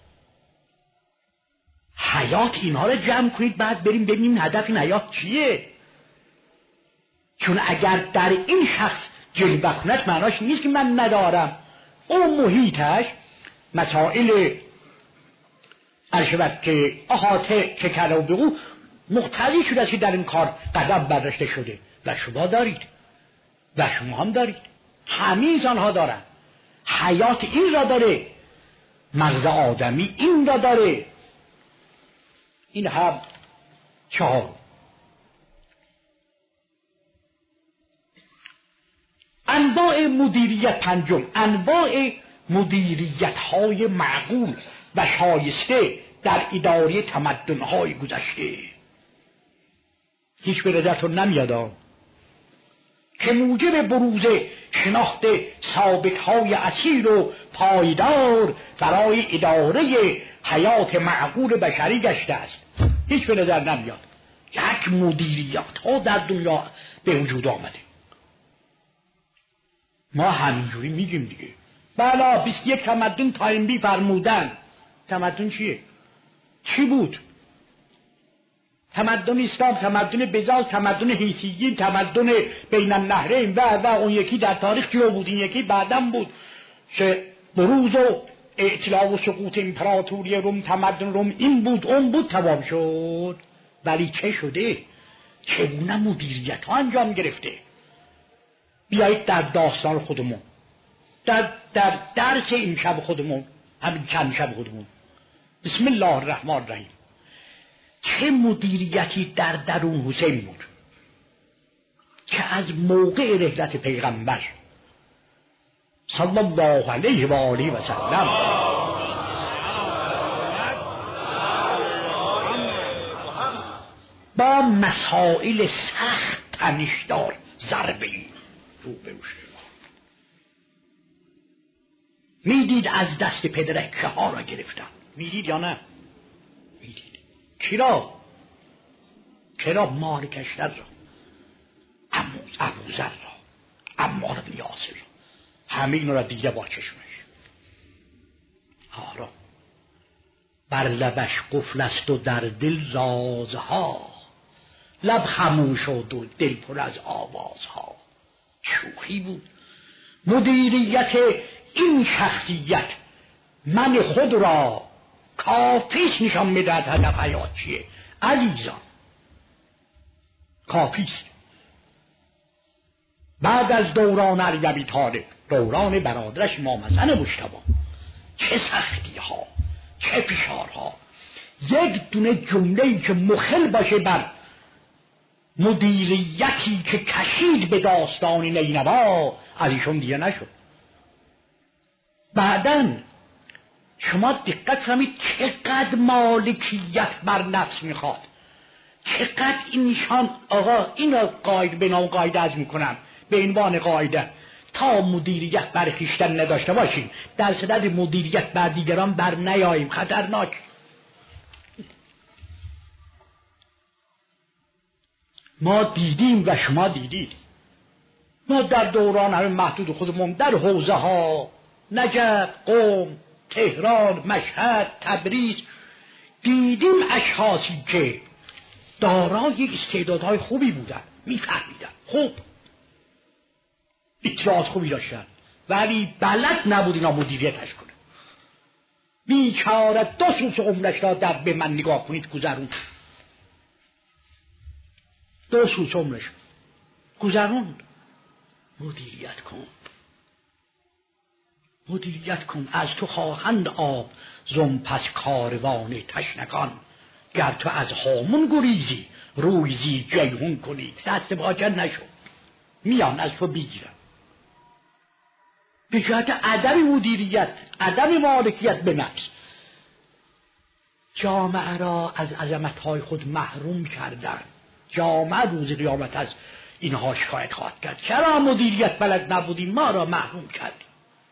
حیات اینها رو جمع کنید بعد بریم ببینیم هدف این حیات چیه. چون اگر در این شخص جلوه کند معناش نیست که من ندارم. اون محیطش مسائل ارشبت که احاطه که کرده و بگو مقتضی شده است که در این کار قدم برداشته شده و شما دارید و شما هم دارید. همه انسان ها دارن. حیات این را داره، مغز آدمی این را داره. این هم چهار. انواع مدیریت پنجم، انواع مدیریت های معقول و شایسته در اداره تمدن های گذشته. هیچ به نظرتون نمیاد که موجب بروز شناخت ثابت های اصیل و پایدار برای اداره حیات معقول بشری گشته است. هیچ به نظر نمیاد. یک مدیریت ها در دنیا به وجود آمده. ما همینجوری میگیم دیگه. بلا بیست یک تمدن تایمبی فرمودن. تمدن چیه؟ چی بود؟ تمدن اسلام، تمدن بزاز، تمدن حیثیین، تمدن بین النهرین و و اون یکی در تاریخ جلو بود، این یکی بعدم بود که بروز و اطلاع و سقوط امپراتوری روم، تمدن روم این بود اون بود تمام شد. ولی چه شده؟ چگونه مدیریت ها انجام گرفته؟ بیایید در داستان خودمون، در در درس این شب خودمون، همین چند شب خودمون، بسم الله الرحمن الرحیم، چه مدیریتی در درون حسین بود که از موقع رحلت پیغمبر صلی الله علیه و آله و سلم با مسائل سخت تنشدار ضربه‌ای روبرو شد. میدید از دست پدرک که ها را گرفتن. میدید یا نه؟ میدید. کی را؟ کی را؟ مال کشتر را، ابوذر را، عمار بن یاسر را، همه این را دیده با چشمش. آرا بر لبش قفل است و در دل رازها، لب خموش شد و دل پر از آوازها. شوخی بود. مدیریت این شخصیت من خود را کافیست نشان میدهد هدف حیات چیه. عزیزان کافیست. بعد از دوران علی ابی طالب، دوران برادرش امام حسن مجتبی، چه سختی ها، چه فشارها. یک دونه جمله‌ای که مخل باشه بر مدیریتی که کشید به داستان نینوا از ایشون دیگه نشد. بعدن شما دقت فرمید چقدر مالکیت بر نفس میخواد، چقدر اینشان آقا اینا قاعده به نام قاعده از میکنم به عنوان قاعده تا مدیریت بر خویشتن نداشته باشیم در صدد مدیریت بر دیگران بر نیاییم. خطرناک. ما دیدیم و شما دیدید. ما در دوران همه محدود خودمون در حوزه ها نجف، قم، تهران، مشهد، تبریز دیدیم اشخاصی که دارای استعدادهای خوبی بودن، میفهمیدن، خوب اطلاعات خوبی داشتن، ولی بلد نبود اینا مدیریتش کنه. بیچاره دو سوس عمرش را در به من نگاه کنید گذرون، دو سوس عمرش گذرون. مدیریت کن، مدیریت کن. از تو خواهند آب زم پس کاروان تشنگان، گر تو از هامون گریزی رویزی جیهون کنی. دست باجن نشو، میان از تو بگیرن. به جهت عدم مدیریت، عدم مالکیت به نفس، جامعه را از عظمتهای خود محروم کردن. جامعه روز قیامت از اینها شکایت خواهد کرد. چرا مدیریت بلد نبودیم، ما را محروم کردیم.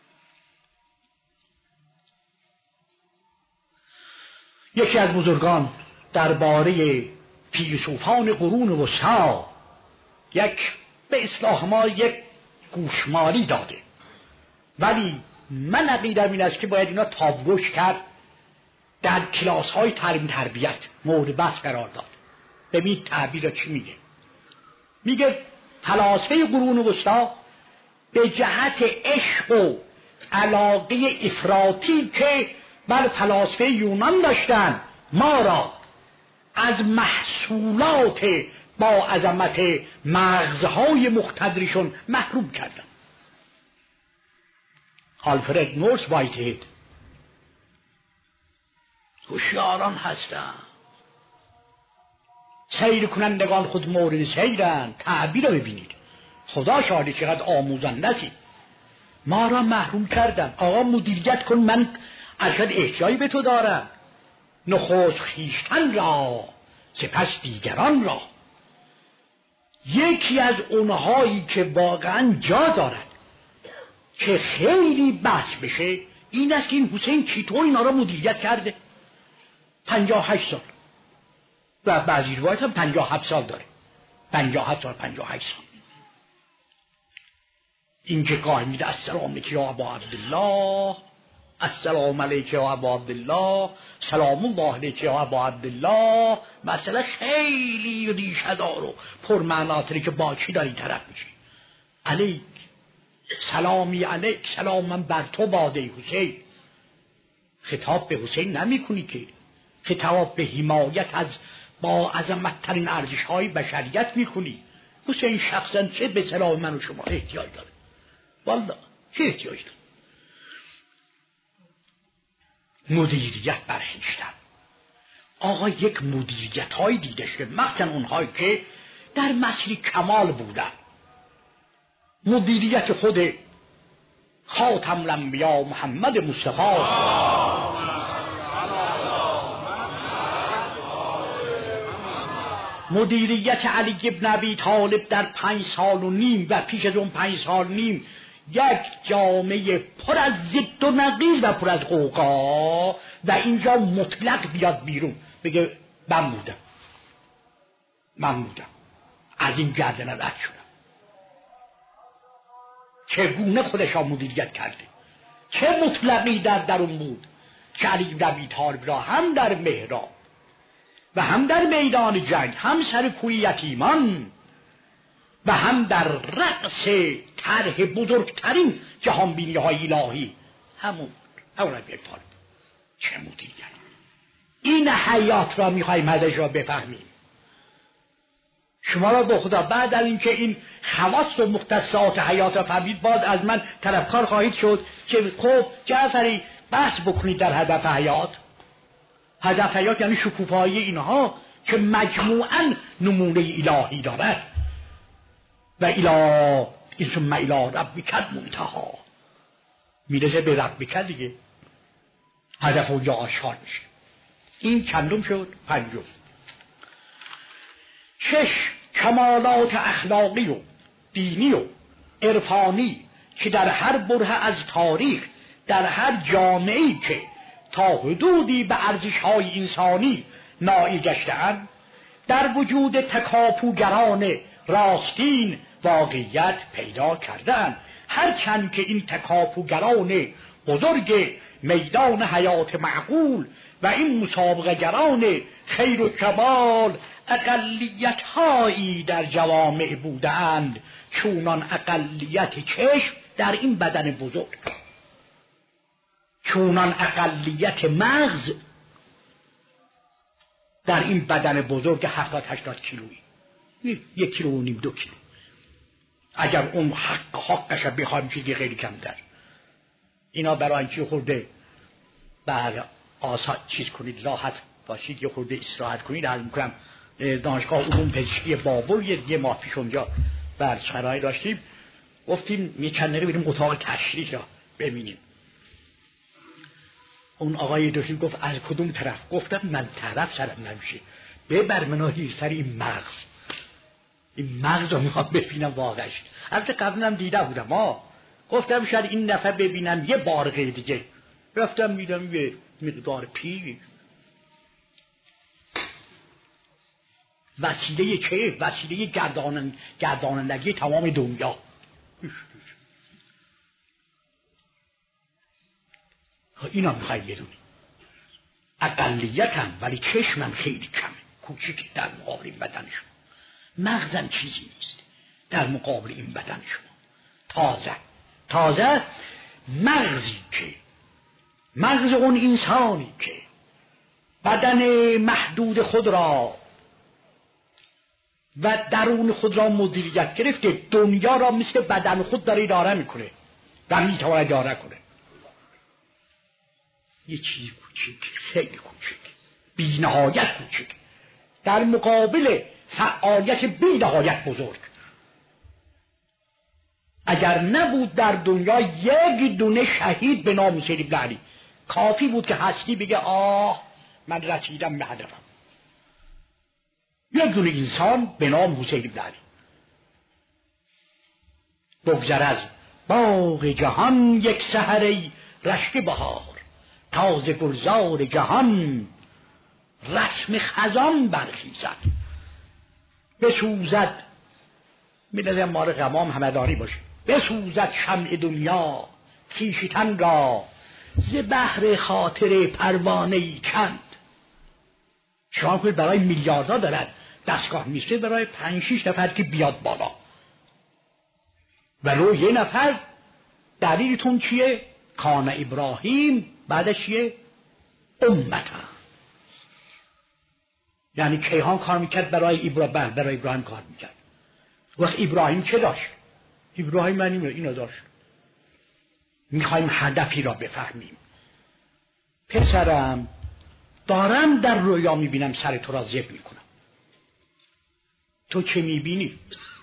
یکی از بزرگان درباره فیلسوفان قرون وسطی یک به اصطلاح ما یک گوشمالی داده، ولی من عقیدم این است که باید اینا تابلوش کرد، در کلاس های تعلیم تربیت مورد بحث قرار داد. ببین تعبیر را چی میگه. میگه فلاسفه قرون وسطی به جهت عشق و علاقه افراطی که بر فلاسفه یونان داشتن، ما را از محصولات با عظمت مغزهای مقتدرشون محروم کردن. آلفرد نورس وایتهد، هوشیاران هستن، سیر کنندگان خود مورد سیرند. تعبیر رو ببینید، خدا شاهده چقدر آموزنده است. ما را محروم کردن. آقا مدیریت کن، من ارشد احتیاجی به تو دارم. نخست خویشتن را سپس دیگران را. یکی از اونهایی که واقعا جا دارد که خیلی بحث بشه این است که این حسین چطور اینا را مدیریت کرده. پنجاه هشت سال و بعضی روایت هم پنجاه هفت سال داره. پنجاه هفت سال، پنجاه هشت سال. این که قائم میده السلام علیک یا ابا عبدالله، السلام علیک یا ابا عبدالله، سلام الله علیک یا ابا عبدالله. مسئله خیلی ریشه دار و پرمعناتری که با چی داری طرف میشی. علیک، سلامی علیک، سلام من بر تو باده حسین. خطاب به حسین نمی کنی که، خطاب به حمایت از با عظمت ترین ارزش های بشریت می کنی. حسین شخصا چه به سلام من و شما احتیاج داره؟ والله چه احتیاج داره؟ مدیریت برخیشتن. آقا یک مدیریت های دیده شده، مخصوصا اونهایی که در مسیر کمال بودن. مدیریت خود خاتم الانبیا محمد مصطفی، مدیریت علی ابن ابی طالب در پنج سال و نیم و پیش از اون پنج سال و نیم، یک جامعه پر از ضد و نقیض و پر از غوغا، و اینجا مطلق بیاد بیرون بگه من بودم، من بودم، از این گردن رد شدم. چگونه خودش را مدیریت کرده، چه مطلقی در درون بود که علی ابن ابی طالب را هم در محراب و هم در میدان جنگ، هم سر کوی یتیمان و هم در رأس طرح بزرگترین جهانبینی های الهی، همون همون علی ابن طالب. چه مدیریت. این حیات را میخوایم ازش را بفهمیم. شما را با خدا بعد از اینکه این خواص و مختصات حیات را فهمید، باز از من طلبکار خواهید شد که خب جعفری بحث بکنید در هدف حیات. هدف حیات یعنی شکوفایی اینها که مجموعاً نمونه الهی دارد. و الی این ثم الی ربک المنتهی، میرسه به ربک دیگه، هدف اونجا آشکار میشه. این چندم شد؟ پنجم. شش، کمالات اخلاقی و دینی و عرفانی که در هر بره از تاریخ، در هر جامعه‌ای که تا حدودی به ارزش‌های انسانی نائل گشته‌اند، در وجود تکاپوگران راستین واقعیت پیدا کردند. هرچند که این تکاپوگران بزرگ میدان حیات معقول و این مسابقه گران خیر و کمال اقلیت هایی در جوامع بودند، چونان اقلیت چشم در این بدن بزرگ، چونان اقلیت مغز در این بدن بزرگ هفتاد هشتاد کیلویی، یک کیلو و نیم دو کیلو. اگر اون حق حقش بخوایم چیزی خیلی کمتر. اینا برای اینکه خورده بله آسا چیز کنید، راحت باشید، یه خورده استراحت کنید. عرض میکنم دانشگاه علوم پزشکی بابل یه ماه پیش اونجا بر شرایط داشتیم، گفتیم یه چند دقیقه بریم اتاق تشریح را ببینیم. اون آقای دکتر گفت از کدوم طرف؟ گفتم من طرف سرم نمیشه، ببر منو سر این مغز، این مغز رو میخوام ببینم واقعش. البته قبلا هم دیده بودم، ها گفتم شاید این دفعه ببینم یه بارقه دیگه. رفتم میدم یه مقدار پی. وسیله چه؟ وسیله گردانن گردانندگی تمام دنیا. اینا میخوایی بدونی اقلیتم ولی چشمم خیلی کمه، کوچیک در مقابل این بدن شما. مغزم چیزی نیست در مقابل این بدن شما. تازه تازه مغزی که مغز اون انسانی که بدن محدود خود را و درون خود را مدیریت گرفته، دنیا را مثل بدن خود داره اداره میکنه و میتونه اداره کنه. یه چیز کوچیک، خیلی کوچیک، بی نهایت کوچیک، در مقابل فعالیت بی نهایت بزرگ. اگر نبود در دنیا یک دونه شهید به نام حسین بن علی، کافی بود که هستی بگه آه من رسیدم به هدفم. یک دونه انسان به نام حسین بن علی. بگذر از باغ جهان یک سحری رشک بهار، تازه گلزار جهان رسم خزان برخیزد. بسوزد ملت مار غمام همدانی باشه، بسوزد شمع دنیا خویشتن را، ز بحر خاطر پروانه‌ای چند. شما کنید برای میلیاردها دارد دستگاه میسته، برای پنج شیش نفر که بیاد بالا ولو یه نفر. دلیلتون چیه؟ کان ابراهیم بعدش چیه؟ امتا. یعنی کیهان کار میکرد برای ابراهیم، برای ابراهیم کار میکرد. وقت ابراهیم چه داشت؟ ابراهیم من اینو داشت. میخوایم هدفی را بفهمیم. پسرم دارم در رویا میبینم سر تو را ذبح میکنم، تو چه میبینی؟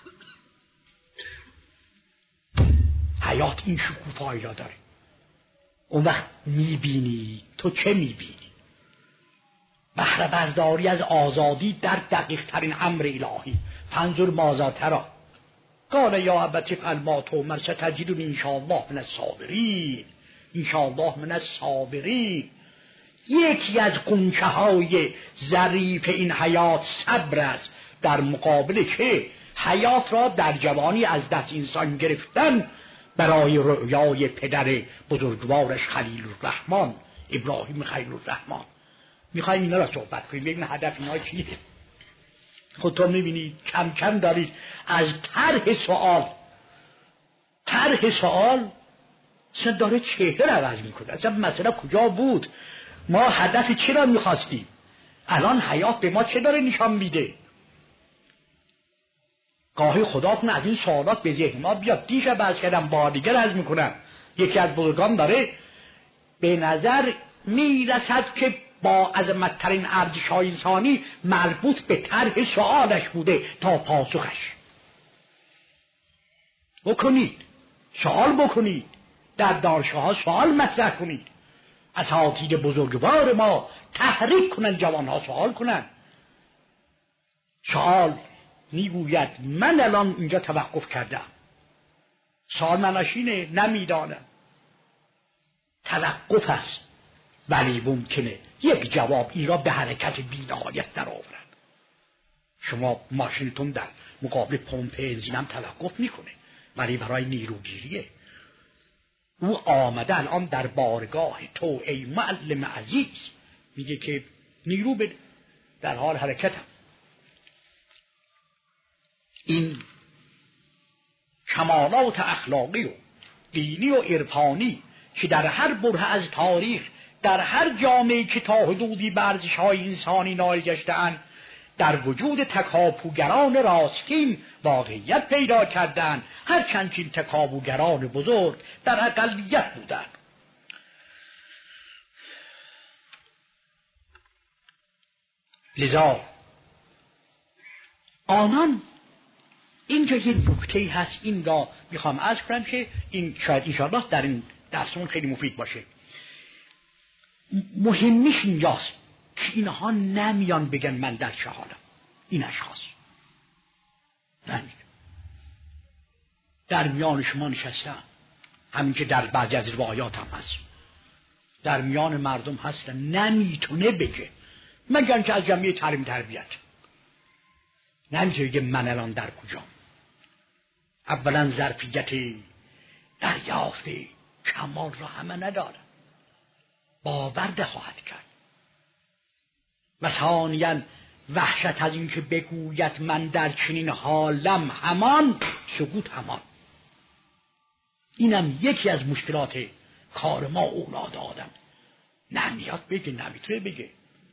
حیات این شکوفایی را داره. اون وقت میبینی تو چه میبینی؟ بهره برداری از آزادی در دقیق ترین امر الهی. فانظر ماذا تری قال یا ابت افعل ما تؤمر ستجدنی ان شاء الله من الصابرین. ان شاء الله من الصابرین. یکی از غنچه های ظریف این حیات صبر است، در مقابل چه؟ حیات را در جوانی از دست انسان گرفتن برای رؤیای پدر بزرگوارش خلیل الرحمن، ابراهیم خلیل الرحمن. میخوایم اینا را صحبت کنیم، ببین هدف اینا چیه. خودتون میبینید کم کم دارید از طرح سوال طرح سوال اصلا داره چهره رو عوض میکنه. اصلا مسئله کجا بود؟ ما هدف چی را میخواستیم؟ الان حیات به ما چه داره نشان میده؟ گاهی خدا کنه از این سوالات به ذهن ما بیاد. دیشب عرض کردم، بار دیگر عرض میکنم، یکی از بزرگان داره به نظر میرسد که با عظمت‌ترین ارزش‌های انسانی مربوط به طرح سوالش بوده تا پاسخش. بکنید، سوال بکنید، در دانشگاه‌ها سوال مطرح کنید. اساتید بزرگوار ما تحریک کنن، جوان‌ها سوال کنن. سوال میگوید من الان اینجا توقف کردم، سوال معناش اینه نمیدانم. توقف است ولی ممکنه یک جواب این را به حرکت بی‌نهایت در آورد. شما ماشینتون در مقابل پمپ بنزین هم توقف میکنه ولی برای نیروگیریه. او آمده الان در بارگاه تو ای معلم عزیز، میگه که نیرو به در حال حرکتم. این کمالات اخلاقی و دینی و عرفانی که در هر بره از تاریخ، در هر جامعه‌ای که تا حدودی به ارزش‌های انسانی نائل گشته‌اند، در وجود تکاپوگران راستین واقعیت پیدا کردند، هرچند که این تکاپوگران بزرگ در اقلیت بودند. لذا آنان اینجا یک نکته‌ای هست، این را میخوام عرض کنم که این شاید انشاءالله در این درسمون خیلی مفید باشه. مهمش اینجاست که اینها نمیان بگن من در چه حالم. این اشخاص نمیگن در میان شما نشستم، همین که در بعضی از روایات هم هست، در میان مردم هستن، نمیتونه بگه مگر که از جمعیه تعلیم تربیت، نمیتونه بگه من الان در کجام. اولا ظرفیت دریافت کمال را همه نداره، باور خواهد کرد. و ثانیاً وحشت از این که بگوید من در چنین حالم، همان سکوت همان. اینم یکی از مشکلات کار ما اولاد آدم، نمیاد بگه، نمیتونه بگه.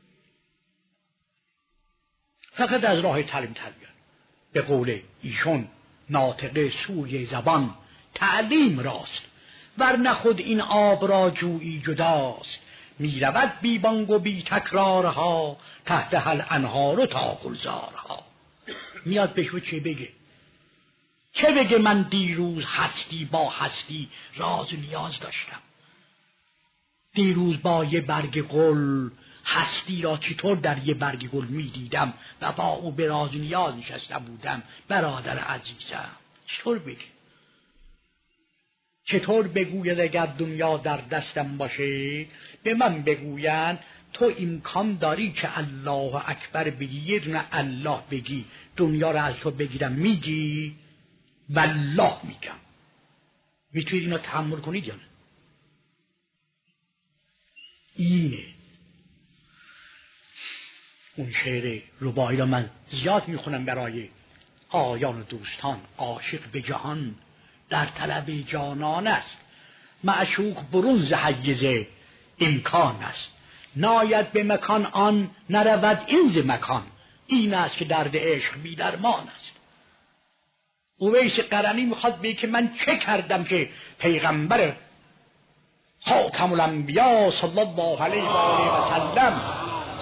فقط از راه تعلیم تربیت، به قول ایشون ناطقه سوی زبان تعلیم راست، ورنه خود این آب را جویی جداست. می رود بی بانگ و بی تکرارها، تحت هل انهار و تا گلزارها. میاد بهش چه بگه؟ چه بگه من دیروز هستی با هستی راز و نیاز داشتم، دیروز با یه برگ گل هستی را چطور در یه برگ گل می دیدم و با او به راز و نیاز نشسته بودم. برادر عزیزم چطور بگه؟ چطور بگوید اگر دنیا در دستم باشه به من بگوین تو امکان داری که الله اکبر بگی، یه دونه الله بگی، دنیا را از تو بگیرم، میگی؟ والله میگم. میتونید اینو تحمل کنید یا نه؟ اینه اون شعر رباعی را من زیاد میخونم برای آیان و دوستان. عاشق به جهان در طلب جانان است، معشوق برون ز حیز امکان است. ناید به مکان آن، نرود این ز مکان، این است که درد عشق بی درمان است. اویس قرنی میخواد بگه که من چه کردم که پیغمبر خاتم الانبیا صلی الله علیه و آله و سلم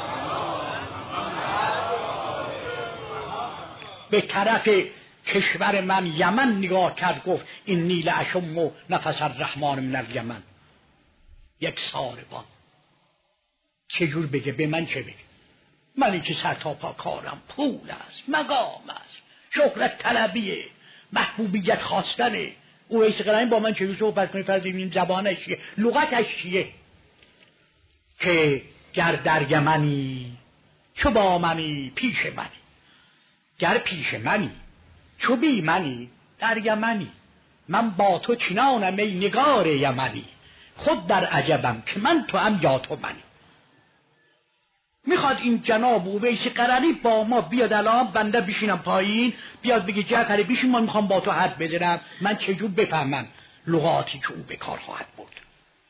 به طرف کشور من یمن نگاه کرد، گفت این نیل اشم و نفس الرحمن من الیمن. یک ساربان چجور بگه؟ به من چه بگه؟ منی که سر تا پا کارم پول است، مقام است، شهرت طلبیه، محبوبیت خواستنه. او ایس قرآنی با من چجور صحبت کنی؟ فرض این زبانش چیه؟ لغتش چیه؟ که گر در یمنی چو با منی پیش منی، گر پیش منی چو بی منی در یمنی. من با تو چنانم ای نگار یمنی، خود در عجبم که من تو هم یا تو منی. میخواد این جناب اویس قرنی با ما بیاد الان، بنده بشینم پایین، بیاد بگه جعفری بشین من میخوام با تو حد بزنم، من چجور بفهمم لغاتی که او به کار خواهد برد؟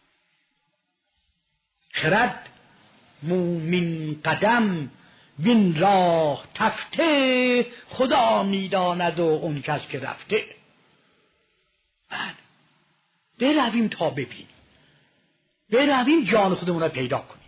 خرد مومن قدم وین راه تفته، خدا میداند و اون کس که رفته. من برویم تا ببینیم، برویم جان خودمون را پیدا کنیم.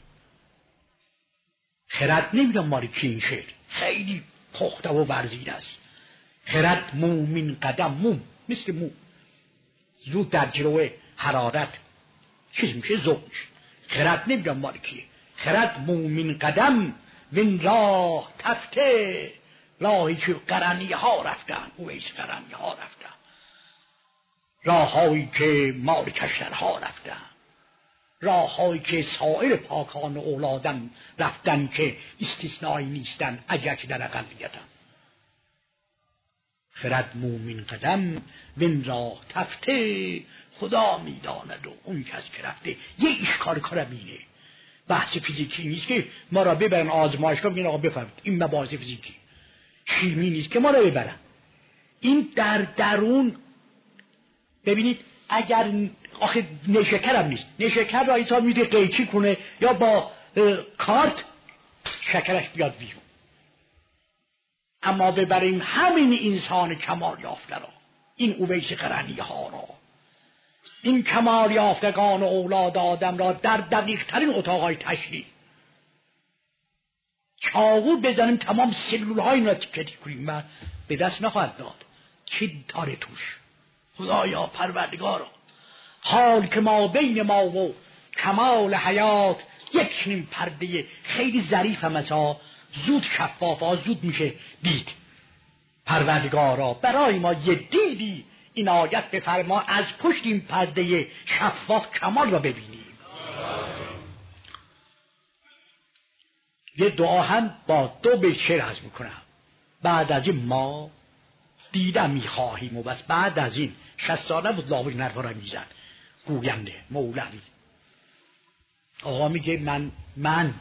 خرد نمیدونم ماری کی این شعر خیلی پخته و ورزیده است. خرد مومن قدم، موم مثل موم زود در جلوه حرارت چیز میشه، ذوق میشه. خرد نمیدونم ماری کیه. خرد مومن قدم وین راه تفته، راهی که قرنی ها رفتن، اویس قرنی ها رفتن، راههایی که مال کشترها رفتن، راههایی که سایر پاکان و اولادم رفتن که استثنایی نیستن اگر که در اقلیتن. خرد مومن قدم وین راه تفته، خدا میداند و اون کس که رفته. یه اشکال کارم اینه، بحث فیزیکی نیست که ما را ببرن آزمایشگاه بگین آقا بفهمید این مباحث فیزیکی. شیمی نیست که ما را ببرن، این در درون. ببینید اگر آخه نشکر هم نیست، نشکر را ایتا میده قیچی کنه یا با کارت شکرش بیاد بیرون. اما ببریم همین انسان کمال یافته را، این اویس قرنی ها را، این کمال یافتگان و اولاد آدم را در دقیق ترین اتاقهای تشریح چاقو بزنیم تمام سلول های را تیکه تیکه کنیم و به دست نخواهد داد. چی داره توش؟ خدایا پروردگارا، حال که ما بین ما و کمال حیات یک نیم پرده خیلی ظریف هم ازا زود شفاف ها زود میشه دید. پروردگارا برای ما یه دیدی عنایت بفرما، از پشت این پرده شفاف کمال را ببینیم. یه دعا هم با دو بیت شعر عرض میکنم. بعد از این ما دیدم میخواهیم و بس. بعد از این شصت ساله بود لاوی نرفا را میزن گوینده مولوی. آقا میگه من من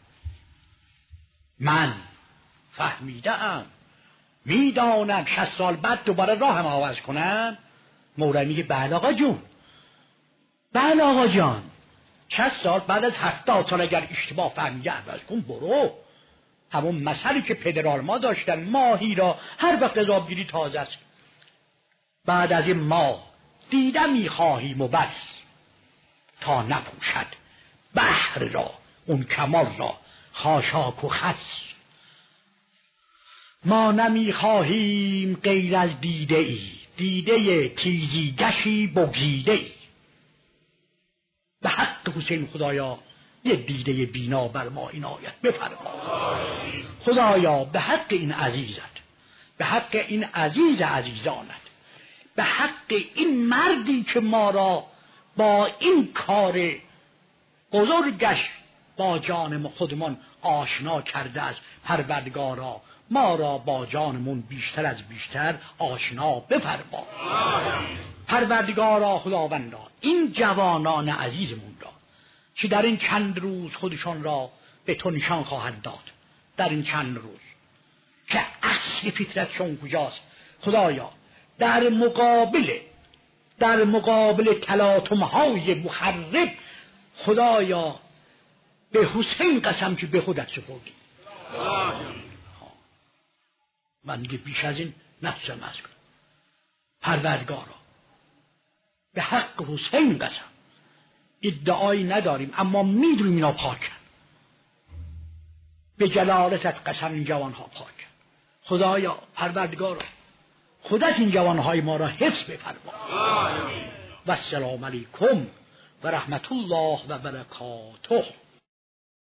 من فهمیدم میدانم شصت سال بعد دوباره راه هم عوض کنم. مولوی میگه بله آقا جون، بله آقا جان، شصت سال بعد از هفتاد سال اگر اشتباه فهمیده عوض کن برو. همون مسئله که پدرال ما داشتن، ماهی را هر وقت از آبگیری تازه است. بعد از این ما دیدم میخواهیم و بس، تا نپوشد بحر را اون کمال را خاشاک و خس. ما نمیخواهیم غیر از دیده ای، دیده تیزیگشی بگزیده ای. به حق حسین خدایا یه دیده بینا بر ما عنایت بفرما. خدایا به حق این عزیزت، به حق این عزیز عزیزانت، به حق این مردی که ما را با این کار بزرگش با جان خودمان آشنا کرده است، پروردگارا ما را با جانمون بیشتر از بیشتر آشنا بفرما. پروردگارا خداوندا این جوانان عزیزمون را که در این چند روز خودشان را به تو نشان خواهند داد، در این چند روز که اصل فطرتشون کجاست خدایا، در مقابل در مقابل تلاطم‌های مخرب خدایا به حسین قسم که به خودت سپردی. من دیگه بیش از این نفسم از کنم. پروردگارا به حق حسین قسم ادعایی نداریم اما میدونیم اینا پاکن. به جلالتت قسم این جوانها پاکن. خدایا پروردگارا خودت این جوانهای ما را حفظ بفرما. و السلام علیکم و رحمت الله و برکاته.